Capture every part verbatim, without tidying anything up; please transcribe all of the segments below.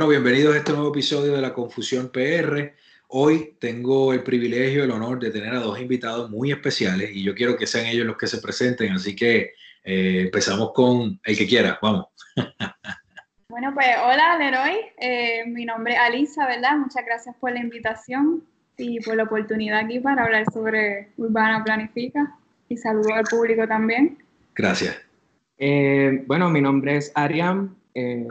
Bueno, bienvenidos a este nuevo episodio de La Confusión P R. Hoy tengo el privilegio, el honor de tener a dos invitados muy especiales y yo quiero que sean ellos los que se presenten, así que eh, empezamos con el que quiera, vamos. Bueno, pues hola Leroy, eh, mi nombre es Alisa, ¿verdad? Muchas gracias por la invitación y por la oportunidad aquí para hablar sobre Urbana Planifica y saludo al público también. Gracias. Eh, bueno, mi nombre es Ariam eh,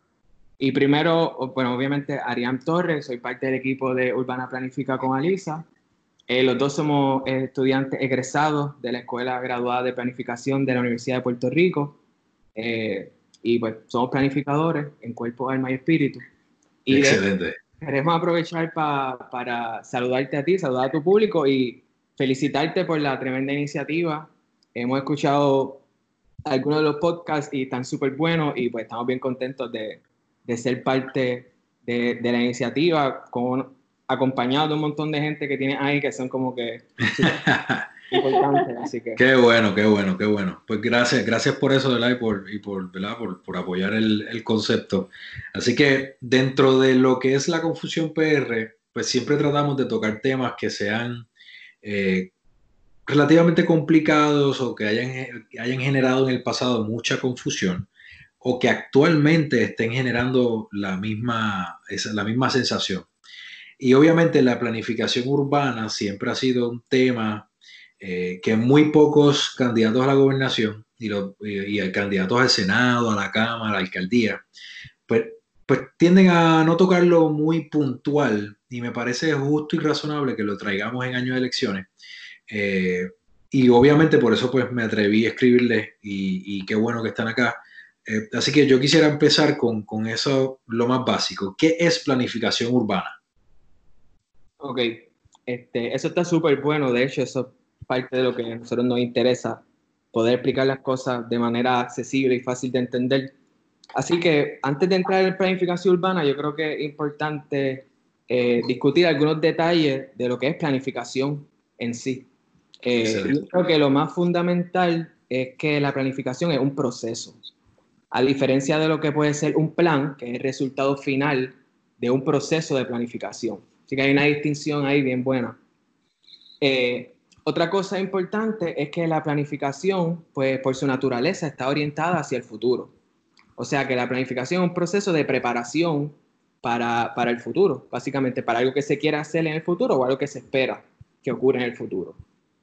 y primero, bueno, obviamente Ariam Torres, soy parte del equipo de Urbana Planifica con Alisa. Eh, los dos somos eh, estudiantes egresados de la Escuela Graduada de Planificación de la Universidad de Puerto Rico eh, y pues somos planificadores en cuerpo, alma y espíritu. Y excelente. De, queremos aprovechar pa, para saludarte a ti, saludar a tu público y felicitarte por la tremenda iniciativa. Hemos escuchado algunos de los podcasts y están súper buenos y pues estamos bien contentos de, de ser parte de, de la iniciativa, con, acompañado de un montón de gente que tiene ahí que son como que importantes, así que... Qué bueno, qué bueno, qué bueno. Pues gracias, gracias por eso, ¿verdad? Y por, y por, ¿verdad? por, por apoyar el, el concepto. Así que dentro de lo que es la Confusión P R, pues siempre tratamos de tocar temas que sean eh, relativamente complicados o que hayan, que hayan generado en el pasado mucha confusión o que actualmente estén generando la misma, esa, la misma sensación. Y obviamente la planificación urbana siempre ha sido un tema eh, que muy pocos candidatos a la gobernación y, los, y, y candidatos al Senado, a la Cámara, a la alcaldía, pues, pues tienden a no tocarlo muy puntual y me parece justo y razonable que lo traigamos en años de elecciones. Eh, y obviamente por eso pues me atreví a escribirles y, y qué bueno que están acá. Eh, así que yo quisiera empezar con, con eso, lo más básico. ¿Qué es planificación urbana? Ok, este, eso está súper bueno, de hecho eso es parte de lo que a nosotros nos interesa, poder explicar las cosas de manera accesible y fácil de entender. Así que antes de entrar en planificación urbana, yo creo que es importante eh, discutir algunos detalles de lo que es planificación en sí. Eh, yo creo que lo más fundamental es que la planificación es un proceso, a diferencia de lo que puede ser un plan, que es el resultado final de un proceso de planificación. Así que hay una distinción ahí bien buena. Eh, otra cosa importante es que la planificación, pues por su naturaleza, está orientada hacia el futuro. O sea que la planificación es un proceso de preparación para, para el futuro, básicamente para algo que se quiera hacer en el futuro o algo que se espera que ocurra en el futuro.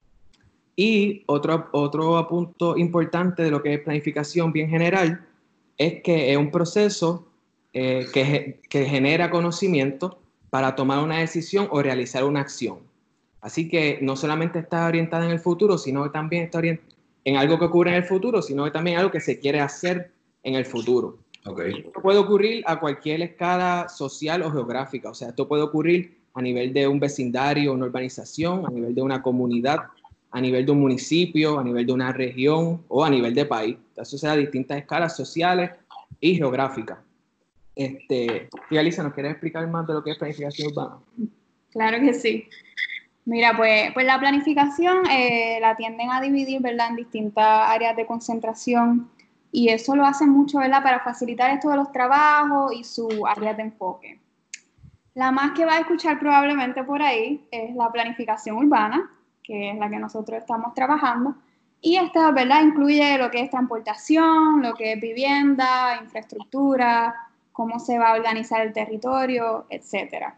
Y otro, otro punto importante de lo que es planificación bien general es que es un proceso eh, que, que genera conocimiento para tomar una decisión o realizar una acción. Así que no solamente está orientada en el futuro, sino que también está orientada en algo que ocurre en el futuro, sino que también algo que se quiere hacer en el futuro. Okay. Esto puede ocurrir a cualquier escala social o geográfica. O sea, esto puede ocurrir a nivel de un vecindario, una urbanización, a nivel de una comunidad, a nivel de un municipio, a nivel de una región o a nivel de país. Eso sea a distintas escalas sociales y geográficas. Este, y Alisa, ¿nos quieres explicar más de lo que es planificación urbana? Claro que sí. Mira, pues, pues la planificación eh, la tienden a dividir, ¿verdad?, en distintas áreas de concentración y eso lo hacen mucho, ¿verdad?, para facilitar esto de los trabajos y sus áreas de enfoque. La más que va a escuchar probablemente por ahí es la planificación urbana, que es la que nosotros estamos trabajando, y esta, ¿verdad?, incluye lo que es transportación, lo que es vivienda, infraestructura, cómo se va a organizar el territorio, etcétera.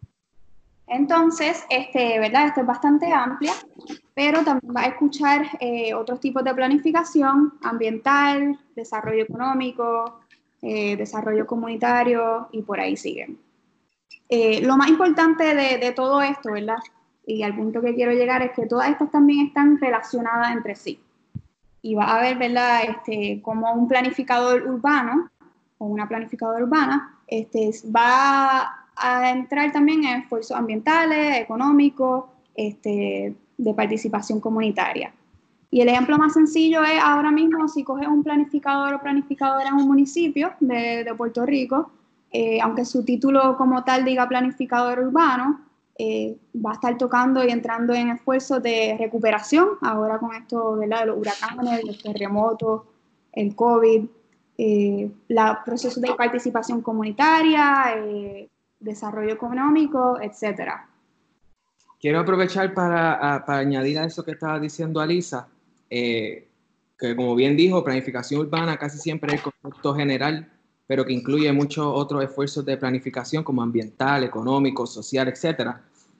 Entonces, este, ¿verdad?, esto es bastante amplia, pero también va a escuchar eh, otros tipos de planificación ambiental, desarrollo económico, eh, desarrollo comunitario y por ahí siguen. Eh, lo más importante de, de todo esto, ¿verdad?, y al punto que quiero llegar es que todas estas también están relacionadas entre sí. Y va a haber, ¿verdad?, este, como un planificador urbano o una planificadora urbana este, va a entrar también en esfuerzos ambientales, económicos, este, de participación comunitaria. Y el ejemplo más sencillo es ahora mismo si coges un planificador o planificadora en un municipio de, de Puerto Rico, eh, aunque su título como tal diga planificador urbano, eh, va a estar tocando y entrando en esfuerzos de recuperación, ahora con esto, ¿verdad?, de los huracanes, los terremotos, el COVID, eh, la, procesos de participación comunitaria, eh, desarrollo económico, etcétera. Quiero aprovechar para, a, para añadir a eso que estaba diciendo Alisa, eh, que como bien dijo, planificación urbana casi siempre es el concepto general, pero que incluye muchos otros esfuerzos de planificación como ambiental, económico, social, etcétera.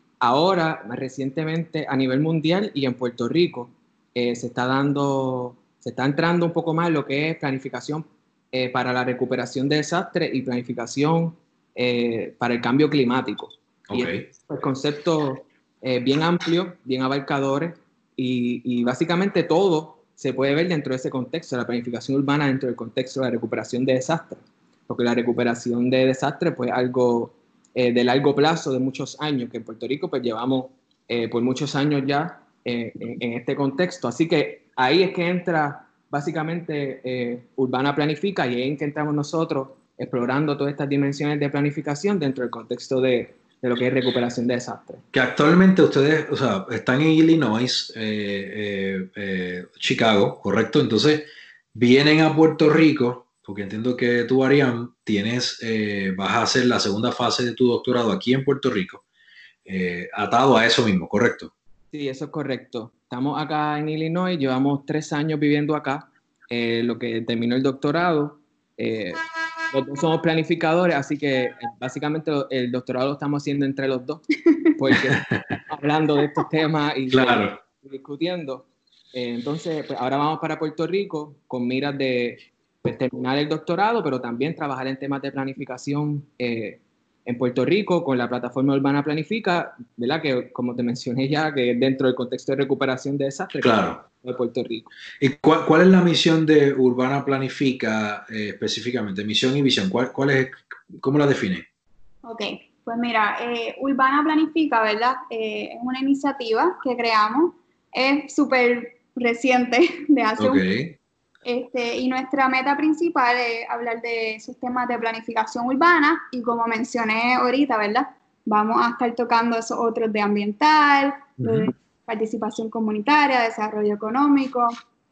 Ahora, recientemente, a nivel mundial y en Puerto Rico, eh, se está dando, se está entrando un poco más en lo que es planificación eh, para la recuperación de desastres y planificación eh, para el cambio climático. Okay. Y es el concepto eh, bien amplio, bien abarcadores, y, y básicamente todo se puede ver dentro de ese contexto, la planificación urbana dentro del contexto de la recuperación de desastres, porque la recuperación de desastres pues algo eh, de largo plazo, de muchos años, que en Puerto Rico pues llevamos eh, por muchos años ya eh, en, en este contexto. Así que ahí es que entra básicamente eh, Urbana Planifica, y ahí es que entramos nosotros explorando todas estas dimensiones de planificación dentro del contexto de, de lo que es recuperación de desastres. Que actualmente ustedes, o sea, están en Illinois, eh, eh, eh, Chicago, ¿correcto? Entonces, vienen a Puerto Rico, porque entiendo que tú, Arián, tienes, eh, vas a hacer la segunda fase de tu doctorado aquí en Puerto Rico, eh, atado a eso mismo, ¿correcto? Sí, eso es correcto. Estamos acá en Illinois, llevamos tres años viviendo acá, eh, lo que terminó el doctorado. Eh, los dos somos planificadores, así que eh, básicamente el doctorado lo estamos haciendo entre los dos, porque estamos hablando de estos temas y, Claro. y discutiendo. Eh, entonces, pues ahora vamos para Puerto Rico con miras de pues, terminar el doctorado, pero también trabajar en temas de planificación eh, en Puerto Rico con la plataforma Urbana Planifica, ¿verdad? Que como te mencioné ya, que dentro del contexto de recuperación de desastres Claro. de Puerto Rico. ¿Y cuál, cuál es la misión de Urbana Planifica eh, específicamente? Misión y visión, ¿cuál, cuál es, ¿cómo la define? Ok, pues mira, eh, Urbana Planifica, ¿verdad? Eh, es una iniciativa que creamos, es súper reciente, de hace okay. un Este, y nuestra meta principal es hablar de sistemas de planificación urbana y como mencioné ahorita, ¿verdad? Vamos a estar tocando esos otros de ambiental, uh-huh. de participación comunitaria, desarrollo económico.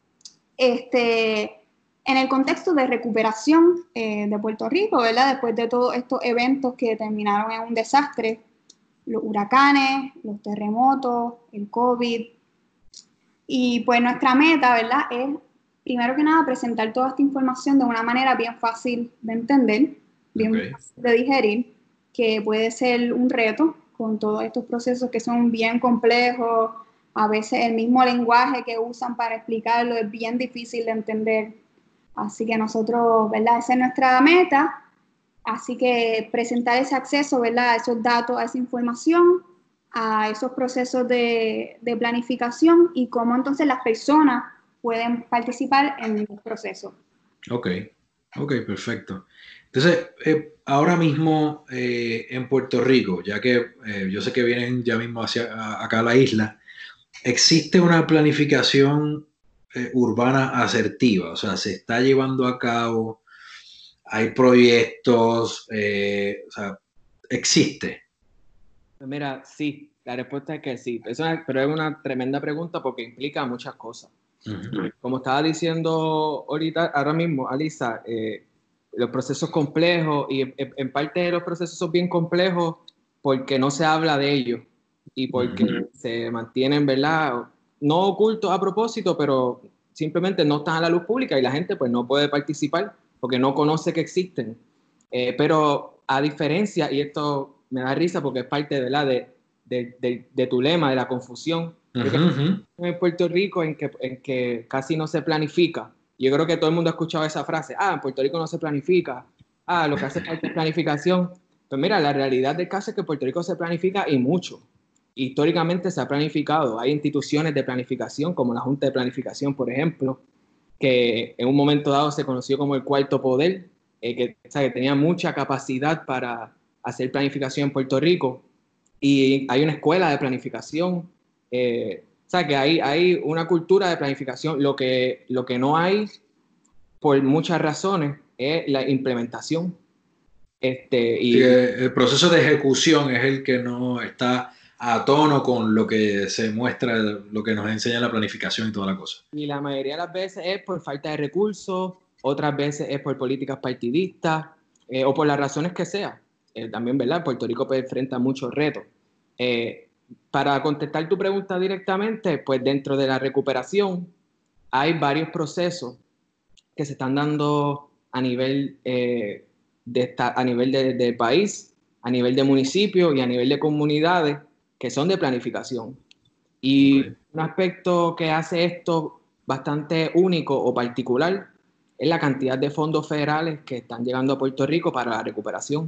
Este, en el contexto de recuperación eh, de Puerto Rico, ¿verdad? Después de todos estos eventos que terminaron en un desastre, los huracanes, los terremotos, el COVID. Y pues nuestra meta, ¿verdad? Es primero que nada, presentar toda esta información de una manera bien fácil de entender, bien okay. fácil de digerir, que puede ser un reto con todos estos procesos que son bien complejos. A veces el mismo lenguaje que usan para explicarlo es bien difícil de entender. Así que nosotros, ¿verdad? Esa es nuestra meta. Así que presentar ese acceso, ¿verdad? A esos datos, a esa información, a esos procesos de, de planificación y cómo entonces las personas pueden participar en el proceso. Ok, ok, perfecto. Entonces, eh, ahora mismo eh, en Puerto Rico, ya que eh, yo sé que vienen ya mismo hacia a, acá a la isla, ¿existe una planificación eh, urbana asertiva? O sea, ¿se está llevando a cabo? ¿Hay proyectos? Eh, o sea, ¿existe? Mira, sí, la respuesta es que sí, eso es, pero es una tremenda pregunta porque implica muchas cosas. Uh-huh. Como estaba diciendo ahorita, ahora mismo, Alisa, eh, los procesos complejos, y en, en parte de los procesos son bien complejos porque no se habla de ellos y porque uh-huh. se mantienen, ¿verdad? No ocultos a propósito, pero simplemente no están a la luz pública y la gente pues no puede participar porque no conoce que existen. Eh, pero a diferencia, y esto me da risa porque es parte, ¿verdad? de, de, de, de tu lema, de la confusión, uh-huh. en Puerto Rico en que, en que casi no se planifica. Yo creo que todo el mundo ha escuchado esa frase, ah, en Puerto Rico no se planifica, ah, lo que hace falta es planificación. Pues mira, la realidad del caso es que en Puerto Rico se planifica y mucho. Históricamente se ha planificado. Hay instituciones de planificación, como la Junta de Planificación, por ejemplo, que en un momento dado se conoció como el cuarto poder, eh, que, o sea, que tenía mucha capacidad para hacer planificación en Puerto Rico. Y hay una escuela de planificación, eh, o sea, que hay, hay una cultura de planificación. Lo que, lo que no hay, por muchas razones, es la implementación. Este, y, sí, el proceso de ejecución es el que no está a tono con lo que se muestra, lo que nos enseña la planificación y toda la cosa. Y la mayoría de las veces es por falta de recursos, otras veces es por políticas partidistas eh, o por las razones que sea. Eh, también, ¿verdad? Puerto Rico pues, enfrenta muchos retos. Eh, para contestar tu pregunta directamente, pues dentro de la recuperación hay varios procesos que se están dando a nivel, eh, de esta, a nivel de, de país, a nivel de municipio y a nivel de comunidades que son de planificación. Y okay. Un aspecto que hace esto bastante único o particular es la cantidad de fondos federales que están llegando a Puerto Rico para la recuperación,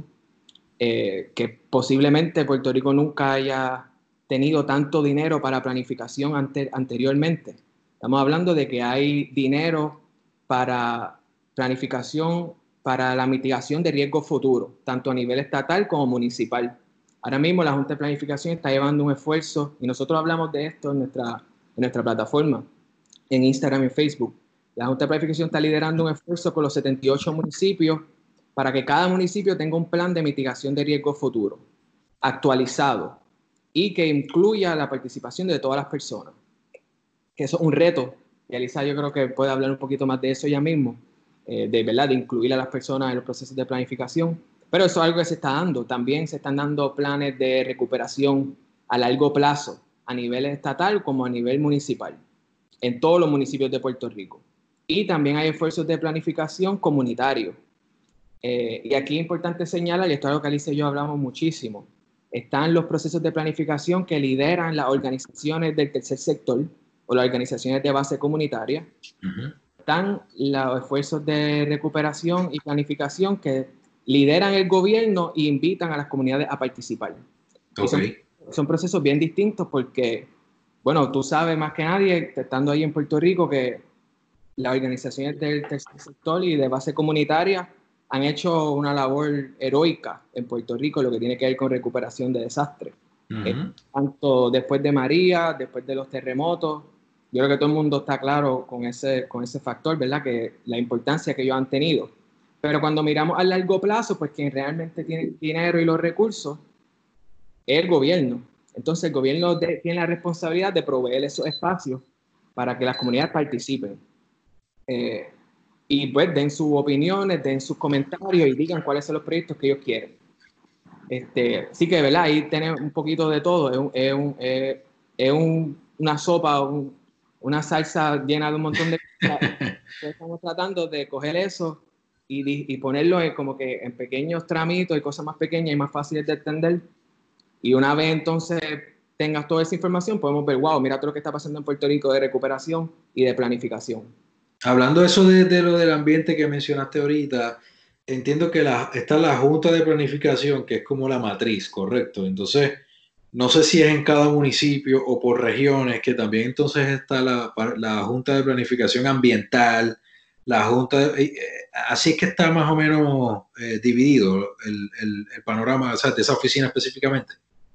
eh, que posiblemente Puerto Rico nunca haya tenido tanto dinero para planificación ante, anteriormente. Estamos hablando de que hay dinero para planificación, para la mitigación de riesgos futuros, tanto a nivel estatal como municipal. Ahora mismo la Junta de Planificación está llevando un esfuerzo, y nosotros hablamos de esto en nuestra, en nuestra plataforma, en Instagram y Facebook. La Junta de Planificación está liderando un esfuerzo con los setenta y ocho municipios para que cada municipio tenga un plan de mitigación de riesgos futuros, actualizado, y que incluya la participación de todas las personas. Que eso es un reto, y Alisa yo creo que puede hablar un poquito más de eso ya mismo, eh, de, ¿verdad? de incluir a las personas en los procesos de planificación. Pero eso es algo que se está dando. También se están dando planes de recuperación a largo plazo, a nivel estatal como a nivel municipal, en todos los municipios de Puerto Rico. Y también hay esfuerzos de planificación comunitario. Eh, y aquí es importante señalar, y esto es algo que Alicia y yo hablamos muchísimo, están los procesos de planificación que lideran las organizaciones del tercer sector o las organizaciones de base comunitaria. Uh-huh. Están los esfuerzos de recuperación y planificación que lideran el gobierno e invitan a las comunidades a participar. Okay. Son, son procesos bien distintos porque, bueno, tú sabes más que nadie, estando ahí en Puerto Rico, que las organizaciones del tercer sector y de base comunitaria han hecho una labor heroica en Puerto Rico, lo que tiene que ver con recuperación de desastres. Uh-huh. eh, tanto después de María, después de los terremotos, yo creo que todo el mundo está claro con ese, con ese factor, ¿verdad? Que la importancia que ellos han tenido. Pero cuando miramos a largo plazo, pues quien realmente tiene el dinero y los recursos es el gobierno. Entonces el gobierno de, tiene la responsabilidad de proveer esos espacios para que las comunidades participen. Eh, y pues den sus opiniones, den sus comentarios y digan cuáles son los proyectos que ellos quieren. Este, sí que, ¿verdad? Ahí tenemos un poquito de todo. Es, un, es, un, es, es un, una sopa, un, una salsa llena de un montón de cosas. Estamos tratando de coger eso y, y ponerlo en, como que en pequeños tramitos y cosas más pequeñas y más fáciles de entender. Y una vez entonces tengas toda esa información, podemos ver, wow, mira todo lo que está pasando en Puerto Rico de recuperación y de planificación. Hablando de eso de, de lo del ambiente que mencionaste ahorita, entiendo que la, está la Junta de Planificación, que es como la matriz, ¿correcto? Entonces, no sé si es en cada municipio o por regiones, que también entonces está la, la Junta de Planificación Ambiental, la Junta, de, eh, así es que está más o menos eh, dividido el, el, el panorama, o sea, de esa oficina específicamente.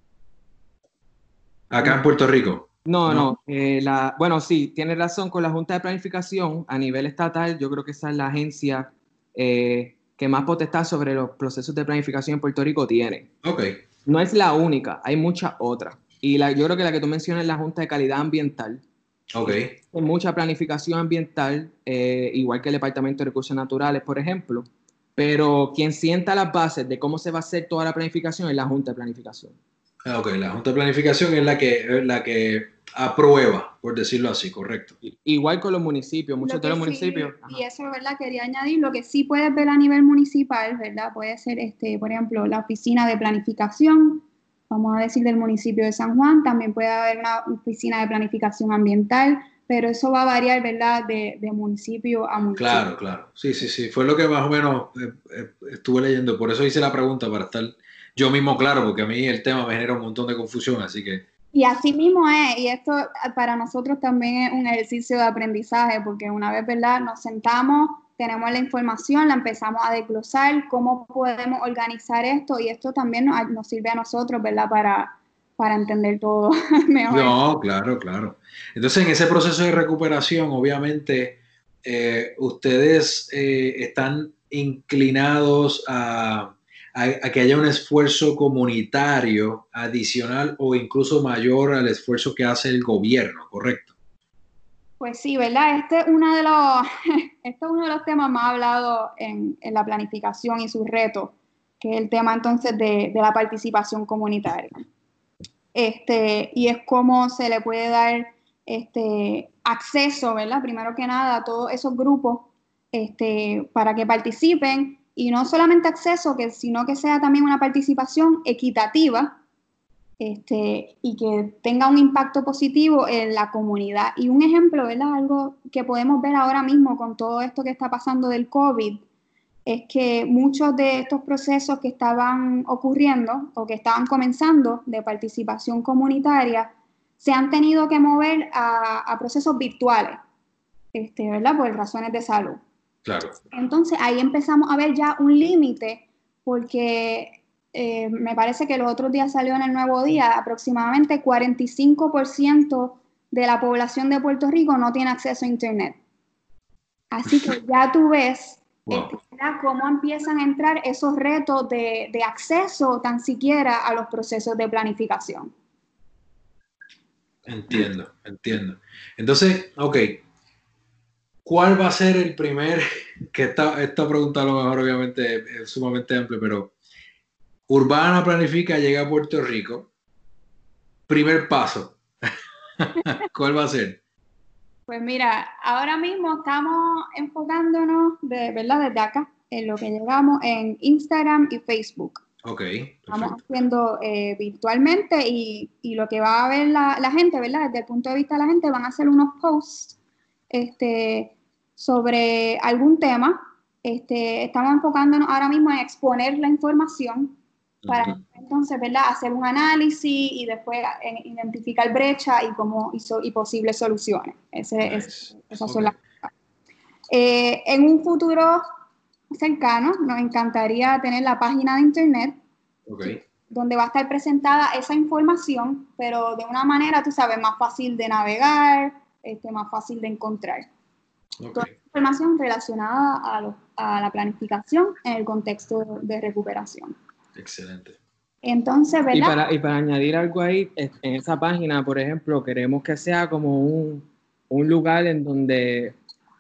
Acá en Puerto Rico. No, no, no eh, la, bueno, sí, tienes razón con la Junta de Planificación a nivel estatal. Yo creo que esa es la agencia eh, que más potestad sobre los procesos de planificación en Puerto Rico tiene. Ok. No es la única, hay muchas otras. Y la, yo creo que la que tú mencionas es la Junta de Calidad Ambiental. Ok. Hay mucha planificación ambiental, eh, igual que el Departamento de Recursos Naturales, por ejemplo. Pero quien sienta las bases de cómo se va a hacer toda la planificación es la Junta de Planificación. Ok, la Junta de Planificación es la que, la que aprueba, por decirlo así, correcto. Igual con los municipios, muchos de los sí, municipios. Y eso, ¿verdad? Quería añadir, lo que sí puedes ver a nivel municipal, ¿verdad? Puede ser, este, por ejemplo, la oficina de planificación, vamos a decir del municipio de San Juan, también puede haber una oficina de planificación ambiental, pero eso va a variar, ¿verdad? De, de municipio a municipio. Claro, claro. Sí, sí, sí. Fue lo que más o menos eh, eh, estuve leyendo. Por eso hice la pregunta, para estar yo mismo claro, porque a mí el tema me genera un montón de confusión, así que... Y así mismo es, y esto para nosotros también es un ejercicio de aprendizaje, porque una vez, ¿verdad? Nos sentamos, tenemos la información, la empezamos a desglosar, cómo podemos organizar esto, y esto también nos, nos sirve a nosotros, ¿verdad? Para, para entender todo mejor. No, claro, claro. Entonces, en ese proceso de recuperación, obviamente, eh, ustedes eh, están inclinados a, a, a que haya un esfuerzo comunitario adicional o incluso mayor al esfuerzo que hace el gobierno, ¿correcto? Pues sí, ¿verdad? Este es uno de los, este es uno de los temas más hablados en, en la planificación y sus retos, que es el tema entonces de, de la participación comunitaria. Este, y es cómo se le puede dar este, acceso, ¿verdad? Primero que nada, a todos esos grupos este, para que participen, y no solamente acceso, que, sino que sea también una participación equitativa, Este, y que tenga un impacto positivo en la comunidad. Y un ejemplo, ¿verdad? Algo que podemos ver ahora mismo con todo esto que está pasando del COVID, es que muchos de estos procesos que estaban ocurriendo o que estaban comenzando de participación comunitaria se han tenido que mover a, a procesos virtuales, este, ¿verdad? Por razones de salud. Claro. Entonces ahí empezamos a ver ya un límite, porque Eh, me parece que los otros días salió en el Nuevo Día, aproximadamente cuarenta y cinco por ciento de la población de Puerto Rico no tiene acceso a Internet. Así que ya tú ves Wow. este, cómo empiezan a entrar esos retos de, de acceso tan siquiera a los procesos de planificación. Entiendo, entiendo. Entonces, ok, ¿cuál va a ser el primer, que esta, esta pregunta a lo mejor obviamente es sumamente amplia, pero Urbana Planifica llega a Puerto Rico. Primer paso. ¿Cuál va a ser? Pues mira, ahora mismo estamos enfocándonos, de, ¿verdad? Desde acá, en lo que llegamos en Instagram y Facebook. Ok, perfecto. Estamos haciendo eh, virtualmente y, y lo que va a ver la, la gente, ¿verdad? Desde el punto de vista de la gente, van a hacer unos posts este, sobre algún tema. Este, estamos enfocándonos ahora mismo en exponer la información para Uh-huh. entonces, ¿verdad? Hacer un análisis y después en, identificar brechas y, cómo, y, so, y posibles soluciones. Ese, Nice. es, esas Okay. son las cosas. Eh, en un futuro cercano, nos encantaría tener la página de internet Okay. donde va a estar presentada esa información, pero de una manera, tú sabes, más fácil de navegar, este, más fácil de encontrar. Okay. Toda información relacionada a, lo, a la planificación en el contexto de recuperación. Excelente. Entonces, ¿verdad? Y para, y para añadir algo ahí, en esa página, por ejemplo, queremos que sea como un, un lugar en donde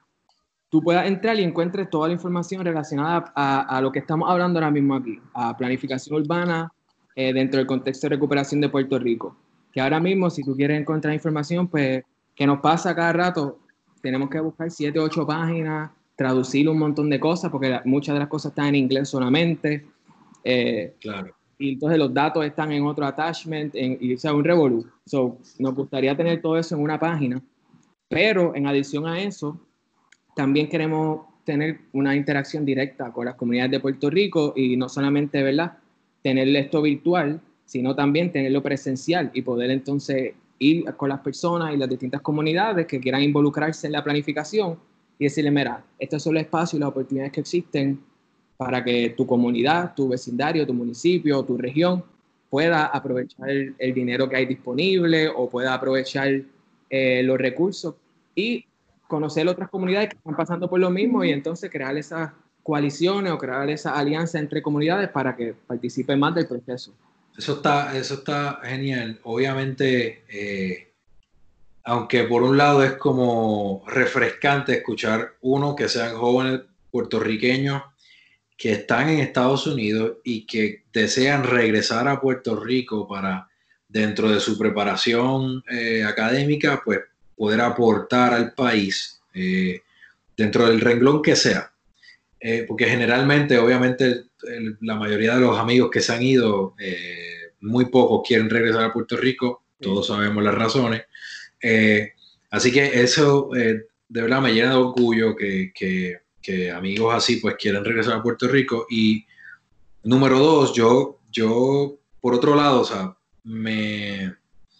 tú puedas entrar y encuentres toda la información relacionada a, a lo que estamos hablando ahora mismo aquí, a planificación urbana eh, dentro del contexto de recuperación de Puerto Rico. Que ahora mismo, si tú quieres encontrar información, pues, que nos pasa cada rato, tenemos que buscar siete, ocho páginas, traducir un montón de cosas, porque la, muchas de las cosas están en inglés solamente. Eh, Claro. Y entonces los datos están en otro attachment, en, y, o sea, un revolú. So, nos gustaría tener todo eso en una página, pero en adición a eso, también queremos tener una interacción directa con las comunidades de Puerto Rico y no solamente, ¿verdad?, tener esto virtual, sino también tenerlo presencial y poder entonces ir con las personas y las distintas comunidades que quieran involucrarse en la planificación y decirle, mira, estos son los espacios y las oportunidades que existen para que tu comunidad, tu vecindario, tu municipio, tu región pueda aprovechar el, el dinero que hay disponible o pueda aprovechar eh, los recursos y conocer otras comunidades que están pasando por lo mismo y entonces crear esas coaliciones o crear esa alianza entre comunidades para que participen más del proceso. Eso está, eso está genial. Obviamente, eh, aunque por un lado es como refrescante escuchar uno que sean jóvenes puertorriqueños que están en Estados Unidos y que desean regresar a Puerto Rico para, dentro de su preparación eh, académica, pues poder aportar al país eh, dentro del renglón que sea. Eh, porque generalmente, obviamente, el, el, la mayoría de los amigos que se han ido, eh, muy pocos quieren regresar a Puerto Rico, todos sí. Sabemos las razones. Eh, así que eso eh, de verdad me llena de orgullo que, que que amigos así pues quieren regresar a Puerto Rico. Y número dos, yo, yo por otro lado, o sea, me,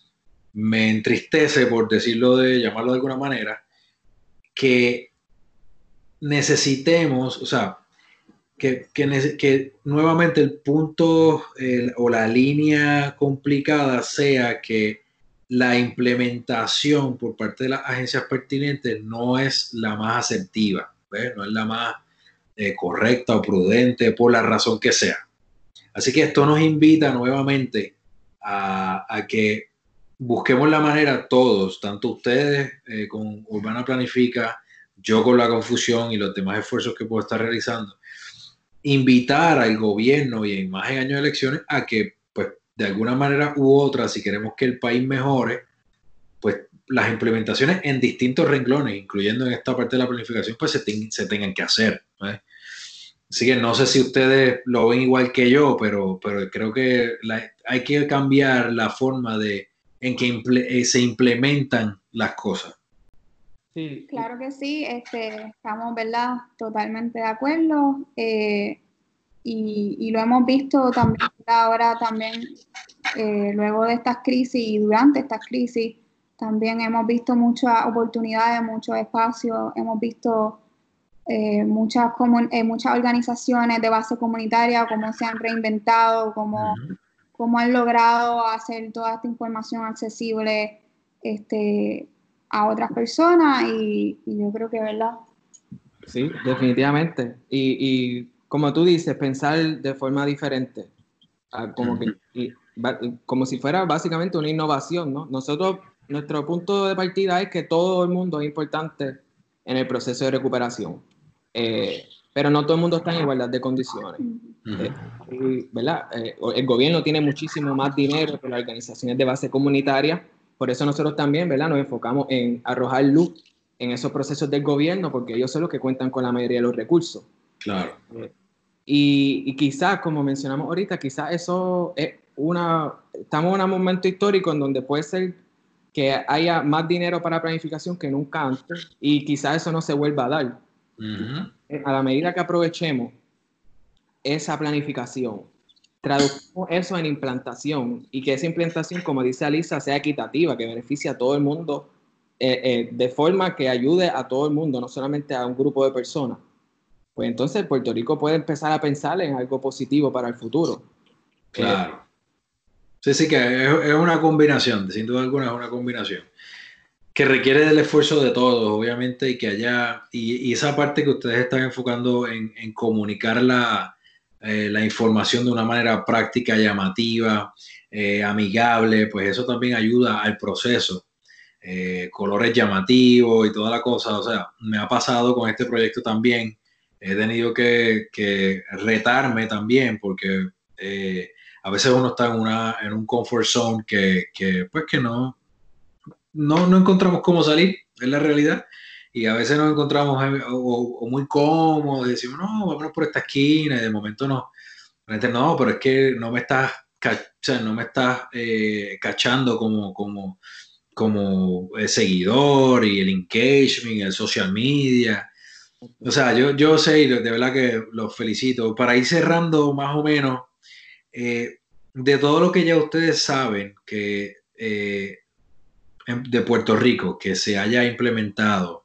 me entristece, por decirlo de, llamarlo de alguna manera, que necesitemos, o sea, que, que, que nuevamente el punto el, o la línea complicada sea que la implementación por parte de las agencias pertinentes no es la más asertiva, ¿ves? No es la más eh, correcta o prudente por la razón que sea. Así que esto nos invita nuevamente a, a que busquemos la manera todos, tanto ustedes eh, con Urbana Planifica, yo con la confusión y los demás esfuerzos que puedo estar realizando, invitar al gobierno y en más en años de elecciones a que, pues, de alguna manera u otra, si queremos que el país mejore, pues las implementaciones en distintos renglones, incluyendo en esta parte de la planificación, pues se, ten, se tengan que hacer, ¿vale? Así que no sé si ustedes lo ven igual que yo, pero, pero creo que la, hay que cambiar la forma de en que imple, eh, se implementan las cosas. Sí. Claro que sí, este, estamos, ¿verdad?, totalmente de acuerdo, eh, y, y lo hemos visto también ahora también, eh, luego de estas crisis y durante estas crisis, también hemos visto muchas oportunidades, muchos espacios, hemos visto eh, muchas, comun eh, muchas organizaciones de base comunitaria, cómo se han reinventado, cómo, uh-huh. cómo han logrado hacer toda esta información accesible, este, a otras personas, y, y yo creo que, ¿verdad? Sí, definitivamente. Y, y como tú dices, pensar de forma diferente, como, que, y, como si fuera básicamente una innovación, ¿no? Nosotros, nuestro punto de partida es que todo el mundo es importante en el proceso de recuperación, eh, pero no todo el mundo está en igualdad de condiciones. Uh-huh. eh, y, ¿verdad? Eh, el gobierno tiene muchísimo más dinero que las organizaciones de base comunitaria, por eso nosotros también, ¿verdad?, nos enfocamos en arrojar luz en esos procesos del gobierno, porque ellos son los que cuentan con la mayoría de los recursos. Claro. Eh, y, y quizás, como mencionamos ahorita, quizás eso es una... Estamos en un momento histórico en donde puede ser que haya más dinero para planificación que nunca antes, y quizás eso no se vuelva a dar. Uh-huh. A la medida que aprovechemos esa planificación, traducimos eso en implantación, y que esa implantación, como dice Alisa, sea equitativa, que beneficie a todo el mundo, eh, eh, de forma que ayude a todo el mundo, no solamente a un grupo de personas. Pues entonces Puerto Rico puede empezar a pensar en algo positivo para el futuro. Claro. Eh, sí, sí, que es, es una combinación, sin duda alguna es una combinación, que requiere del esfuerzo de todos, obviamente, y que haya, y, y esa parte que ustedes están enfocando en, en comunicar la, eh, la información de una manera práctica, llamativa, eh, amigable, pues eso también ayuda al proceso. Eh, colores llamativos y toda la cosa, o sea, me ha pasado con este proyecto también, he tenido que, que retarme también, porque eh, a veces uno está en, una, en un comfort zone que, que pues que no, no, no encontramos cómo salir, es la realidad, y a veces nos encontramos o, o muy cómodos, y decimos, no, vámonos por esta esquina, y de momento no, no, pero es que no me estás, o sea, no me estás eh, cachando como, como, como el seguidor y el engagement, el social media. O sea, yo, yo sé, y de verdad que los felicito. Para ir cerrando más o menos, eh, de todo lo que ya ustedes saben que eh, de Puerto Rico, que se haya implementado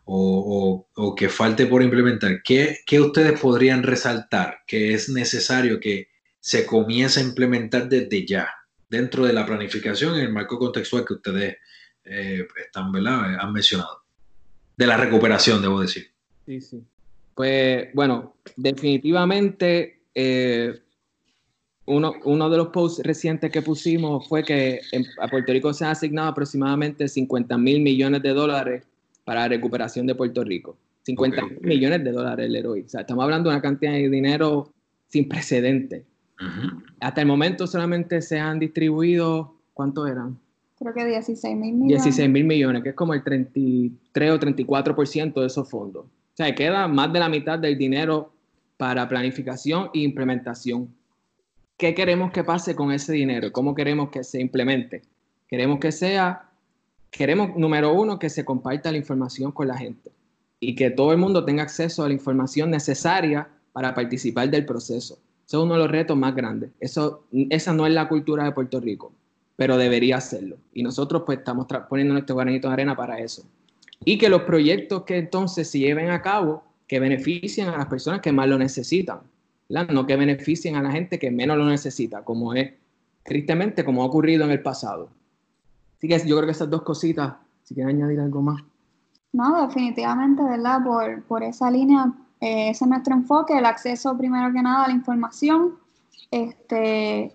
o, o, o que falte por implementar, ¿qué, ¿qué ustedes podrían resaltar que es necesario que se comience a implementar desde ya, dentro de la planificación en el marco contextual que ustedes eh, están, ¿verdad?, han mencionado? De la recuperación, debo decir. Sí, sí. Pues, bueno, definitivamente eh, uno, uno de los posts recientes que pusimos fue que en, a Puerto Rico se han asignado aproximadamente cincuenta mil millones de dólares para la recuperación de Puerto Rico. cincuenta mil okay. millones de dólares, Leroy. O sea, estamos hablando de una cantidad de dinero sin precedentes. Uh-huh. Hasta el momento solamente se han distribuido, ¿cuánto eran? Creo que dieciséis mil millones. dieciséis mil millones, que es como el treinta y tres o treinta y cuatro por ciento de esos fondos. O sea, queda más de la mitad del dinero para planificación e implementación. ¿Qué queremos que pase con ese dinero? ¿Cómo queremos que se implemente? Queremos que sea, queremos, número uno, que se comparta la información con la gente y que todo el mundo tenga acceso a la información necesaria para participar del proceso. Ese es uno de los retos más grandes. Eso, esa no es la cultura de Puerto Rico, pero debería serlo. Y nosotros pues estamos poniendo nuestro granito de arena para eso. Y que los proyectos que entonces se lleven a cabo, que beneficien a las personas que más lo necesitan, ¿verdad? No que beneficien a la gente que menos lo necesita, como es, tristemente, como ha ocurrido en el pasado. Así que yo creo que esas dos cositas, si quieres añadir algo más. No, definitivamente, ¿verdad? Por, por esa línea, eh, ese es nuestro enfoque, el acceso primero que nada a la información, este,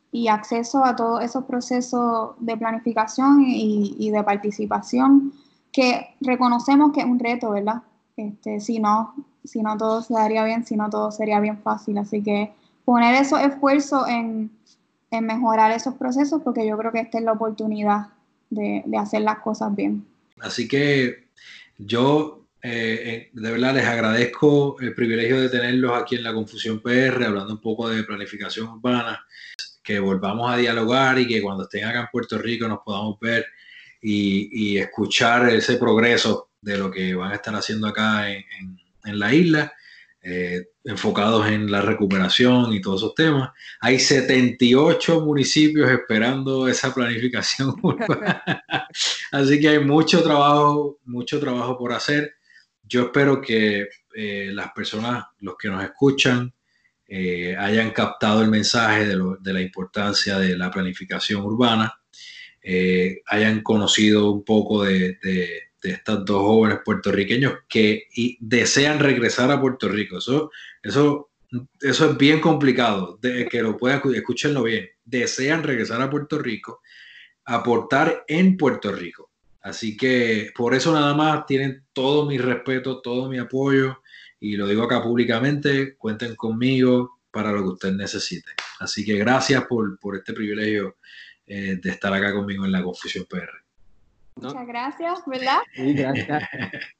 y acceso a todos esos procesos de planificación y, y de participación que reconocemos que es un reto, ¿verdad? Este, si no, si no todo se daría bien, si no todo sería bien fácil. Así que poner esos esfuerzos en, en mejorar esos procesos, porque yo creo que esta es la oportunidad de, de hacer las cosas bien. Así que yo eh, de verdad les agradezco el privilegio de tenerlos aquí en La Confusión P R, hablando un poco de planificación urbana, que volvamos a dialogar y que cuando estén acá en Puerto Rico nos podamos ver y, y escuchar ese progreso de lo que van a estar haciendo acá en, en, en la isla, eh, enfocados en la recuperación y todos esos temas. Hay setenta y ocho municipios esperando esa planificación urbana. Así que hay mucho trabajo, mucho trabajo por hacer. Yo espero que eh, las personas, los que nos escuchan, eh, hayan captado el mensaje de, lo, de la importancia de la planificación urbana, eh, hayan conocido un poco de, de, de estos dos jóvenes puertorriqueños que y desean regresar a Puerto Rico. Eso, eso, eso es bien complicado, de, que lo puedan, escúchenlo bien. Desean regresar a Puerto Rico, aportar en Puerto Rico. Así que por eso nada más tienen todo mi respeto, todo mi apoyo, y lo digo acá públicamente, cuenten conmigo para lo que ustedes necesiten. Así que gracias por, por este privilegio eh, de estar acá conmigo en La Confusión P R. Muchas gracias, ¿verdad? Sí, gracias.